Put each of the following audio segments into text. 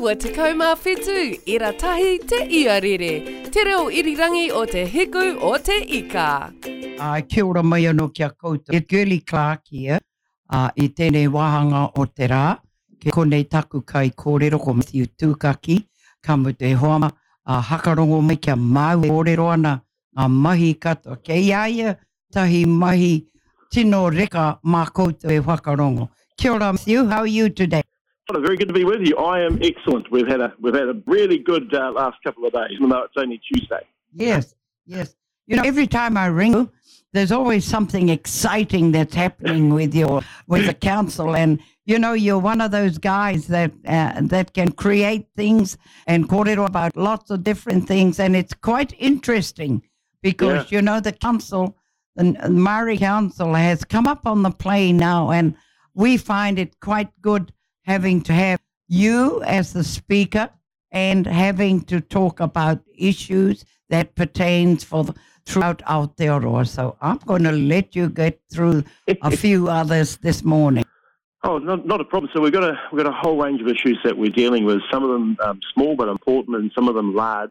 ua te kaumā whetū, ira tahi te iarere. Te reo irirangi o te hiku o te ika. Kia ora mai anō kia koutou. It's Girly Clark here, I tēnei wahanga o te rā. Ke konei taku kai kōrero ko Matthew Tūkaki, ka mu te hoama, hakarongo mai kia mau kōrero ana, ngā mahi katoa. Ke iaia tahi mahi tino reka mā koutou e whakarongo. Kia ora Matthew, how are you today? Well, very good to be with you. I am excellent. We've had a really good last couple of days, even though it's only Tuesday. Yes. You know, every time I ring you, there's always something exciting that's happening with the council, and you know, you're one of those guys that can create things and kōrero about lots of different things, and it's quite interesting because you know the council, the Māori Council, has come up on the plane now, and we find it quite good having to have you as the speaker and having to talk about issues that pertains throughout Aotearoa. So I'm going to let you get through a few others this morning. Oh, not a problem. So we've got a whole range of issues that we're dealing with. Some of them small but important, and some of them large,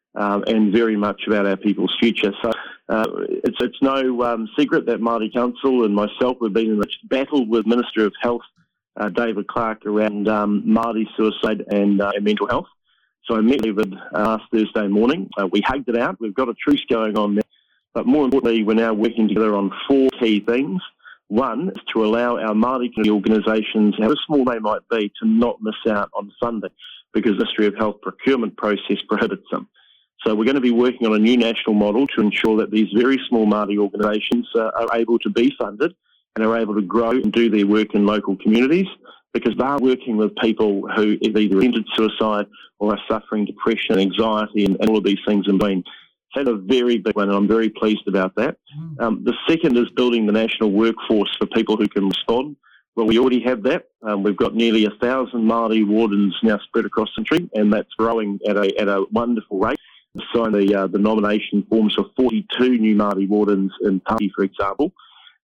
and very much about our people's future. So it's no secret that Māori Council and myself have been in a battle with Minister of Health David Clark around Māori suicide and mental health. So I met David last Thursday morning. We hugged it out. We've got a truce going on there. But more importantly, we're now working together on 4 key things. One is to allow our Māori community organisations, however small they might be, to not miss out on funding because the Ministry of Health procurement process prohibits them. So we're going to be working on a new national model to ensure that these very small Māori organisations are able to be funded and are able to grow and do their work in local communities, because they are working with people who have either attempted suicide or are suffering depression, anxiety, and all of these things in between. That's a very big one, and I'm very pleased about that. The second is building the national workforce for people who can respond. Well, we already have that. We've got nearly 1,000 Māori wardens now spread across the country, and that's growing at a wonderful rate. We've signed the nomination forms for 42 new Māori wardens in Tāki, for example.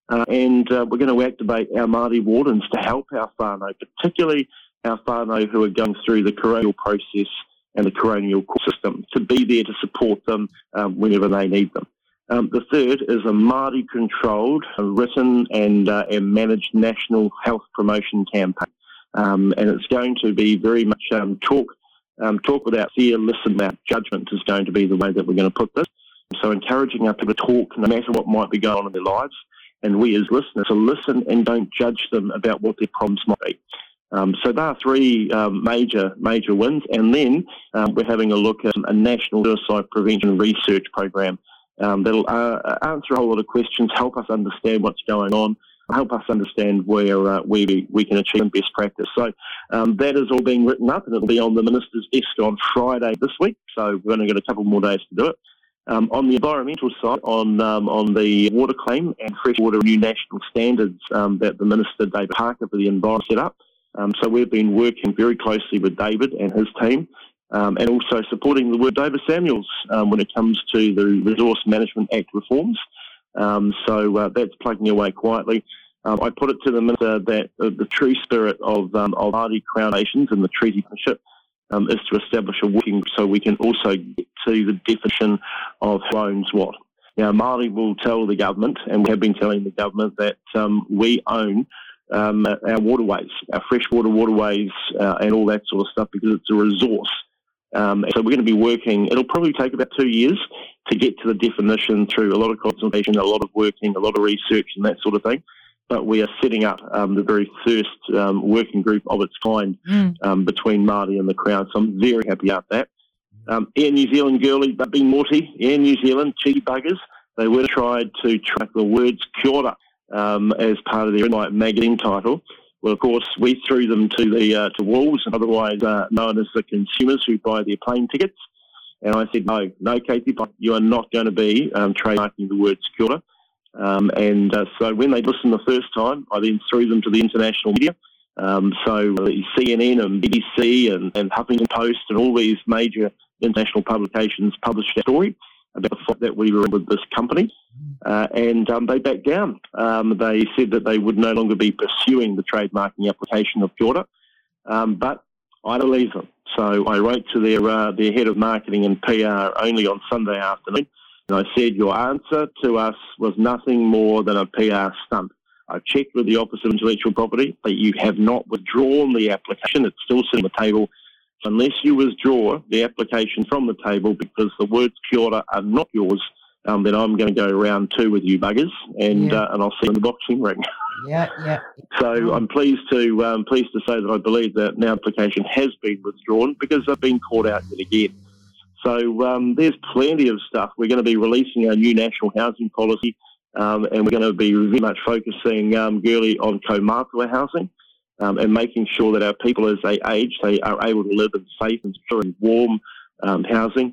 And we're going to activate our Māori wardens to help our whānau, particularly our whānau who are going through the coronial process and the coronial court system, to be there to support them whenever they need them. The third is a Māori-controlled, written and managed national health promotion campaign. And it's going to be very much talk without fear, listen without judgment is going to be the way that we're going to put this. So encouraging our people to talk no matter what might be going on in their lives, and we as listeners to listen and don't judge them about what their problems might be. So there are 3 major wins, and then we're having a look at a national suicide prevention research program that'll answer a whole lot of questions, help us understand what's going on, help us understand where we can achieve best practice. So that is all being written up, and it'll be on the Minister's desk on Friday this week, so we've only got a couple more days to do it. On the environmental side, on the water claim and freshwater new national standards that the Minister, David Parker, for the Environment set up. So we've been working very closely with David and his team, and also supporting the work of David Samuels when it comes to the Resource Management Act reforms. So that's plugging away quietly. I put it to the Minister that the true spirit of Māori Crown Nations and the Treaty Partnership is to establish a working so we can also get to the definition of who owns what. Now, Māori will tell the government, and we have been telling the government, that we own our waterways, our freshwater waterways and all that sort of stuff, because it's a resource. So we're going to be working, it'll probably take about 2 years to get to the definition through a lot of consultation, a lot of working, a lot of research and that sort of thing. But we are setting up the very first working group of its kind between Māori and the Crown. So I'm very happy about that. Air New Zealand girly, but being naughty, Air New Zealand, cheeky buggers, they would have tried to track the words kia ora as part of their magazine title. Well, of course, we threw them to wolves, and otherwise known as the consumers who buy their plane tickets. And I said, no, Katie, you are not going to be trademarking the words kia ora. So when they listened the first time, I then threw them to the international media. So the CNN and BBC and Huffington Post and all these major international publications published a story about the fact that we were with this company, and they backed down. They said that they would no longer be pursuing the trademarking application of kia ora. But I believe them. So I wrote to their head of marketing and PR only on Sunday afternoon, and I said, your answer to us was nothing more than a PR stunt. I checked with the Office of Intellectual Property, but you have not withdrawn the application. It's still sitting on the table. Unless you withdraw the application from the table because the words kia ora are not yours, then I'm going to go round two with you buggers, and I'll see you in the boxing ring. Yeah. So I'm pleased to say that I believe that an application has been withdrawn because I've been caught out yet again. So there's plenty of stuff. We're going to be releasing our new national housing policy, and we're going to be very much focusing, Girly, on kaumātua housing, and making sure that our people, as they age, they are able to live in safe and secure and warm housing.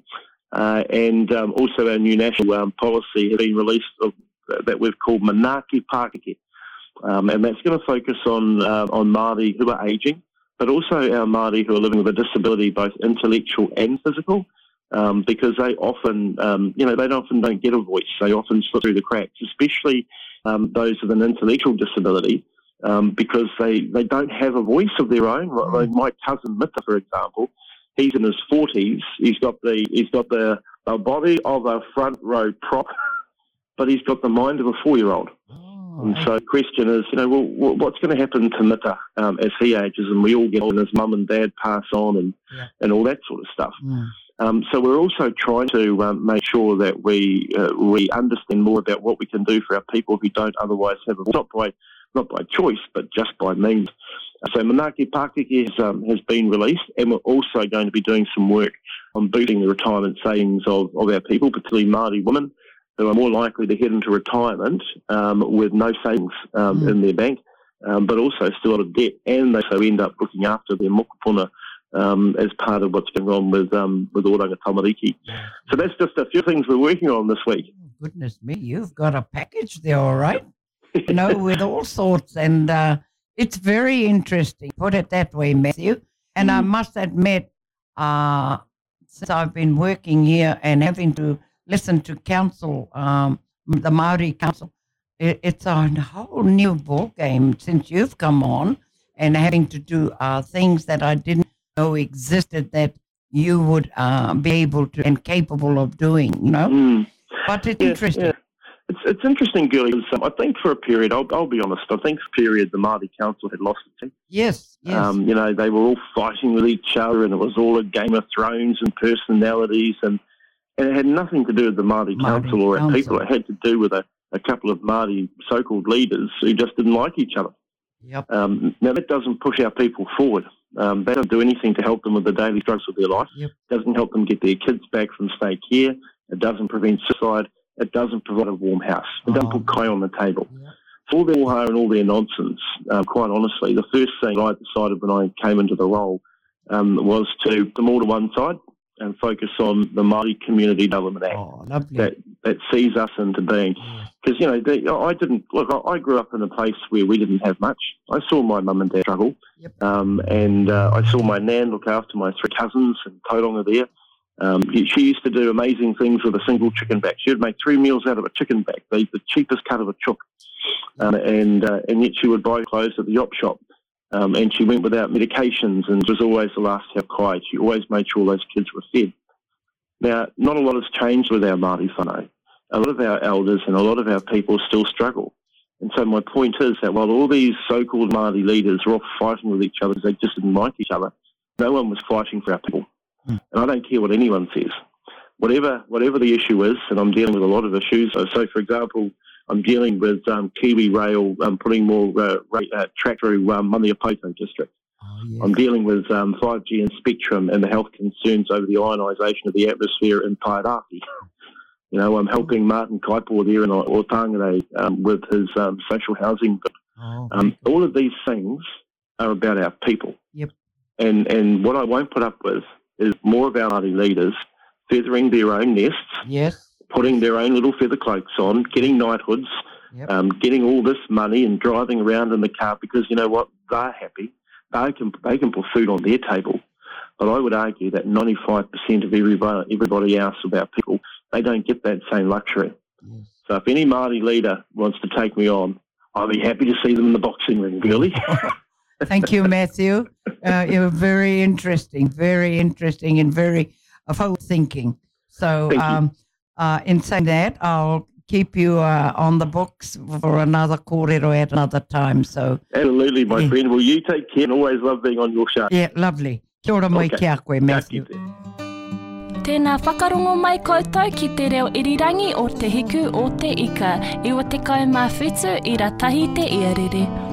And also our new national policy has been released that we've called Manaaki Pākeke. And that's going to focus on Māori who are ageing, but also our Māori who are living with a disability, both intellectual and physical, because they often, they often don't get a voice. They often slip through the cracks, especially those with an intellectual disability, because they don't have a voice of their own. Like my cousin Mita, for example, he's in his 40s. He's got the body of a front row prop, but he's got the mind of a 4-year-old. And so the question is, what's going to happen to Mita as he ages and we all get on, his mum and dad pass on and all that sort of stuff. So we're also trying to make sure that we understand more about what we can do for our people who don't otherwise have a voice, not by choice, but just by means. So Manaaki Pākeke has been released, and we're also going to be doing some work on boosting the retirement savings of our people, particularly Māori women, who are more likely to head into retirement with no savings in their bank, but also still a lot of debt, and they also end up looking after their mokopuna as part of what's going on with Oranga Tamariki. So that's just a few things we're working on this week. Goodness me, you've got a package there, all right? With all sorts, and it's very interesting, put it that way, Matthew. And I must admit, since I've been working here and having to listen to council, the Maori Council, it's a whole new ball game since you've come on and having to do things that I didn't know existed that you would be able to and capable of doing, But it's interesting. Yeah. It's interesting, Girly. I think for a period, I'll be honest, I think for a period the Māori Council had lost its team. Yes. They were all fighting with each other, and it was all a Game of Thrones and personalities, and it had nothing to do with the Māori Council or our people. It had to do with a couple of Māori so-called leaders who just didn't like each other. Yep. Now, that doesn't push our people forward. That doesn't do anything to help them with the daily struggles of their life. Yep. It doesn't help them get their kids back from state care. It doesn't prevent suicide. It doesn't provide a warm house. It doesn't put kai on the table. Yeah. For all their war and all their nonsense, quite honestly, the first thing I decided when I came into the role was to put them all to one side and focus on the Māori Community Development Act that sees us into being. Because, I grew up in a place where we didn't have much. I saw my mum and dad struggle, and I saw my nan look after my 3 cousins and Tauranga there. She used to do amazing things with a single chicken back. She would make 3 meals out of a chicken back, the cheapest cut of a chook, and yet she would buy clothes at the op shop. And she went without medications and was always the last to have kai. She always made sure those kids were fed. Now, not a lot has changed with our Māori whānau. A lot of our elders and a lot of our people still struggle. And so my point is that while all these so-called Māori leaders were off fighting with each other because they just didn't like each other, no one was fighting for our people. And I don't care what anyone says. Whatever the issue is, and I'm dealing with a lot of issues. So for example, I'm dealing with Kiwi Rail putting more track through Maniapoto district. Yes. I'm dealing with 5G and spectrum and the health concerns over the ionisation of the atmosphere in Tairaki. I'm helping Martin Kaipor there in Otangere with his social housing. All of these things are about our people. Yep. And what I won't put up with is more of our Māori leaders feathering their own nests, putting their own little feather cloaks on, getting knighthoods, getting all this money and driving around in the car because, you know what, they're happy. They can put food on their table. But I would argue that 95% of everybody else of our people, they don't get that same luxury. Yes. So if any Māori leader wants to take me on, I'll be happy to see them in the boxing ring, Billy. Thank you, Matthew. You're very interesting and very forward thinking. So in saying that, I'll keep you on the books for another kōrero at another time. So absolutely, my friend. Well, you take care and always love being on your show. Yeah, lovely. Kia ora mai kia koe, Matthew. Tēnā whakarongo mai koutou ki te reo irirangi o te hiku o te ika. I o te kaumā whetū i ratahi te iarere.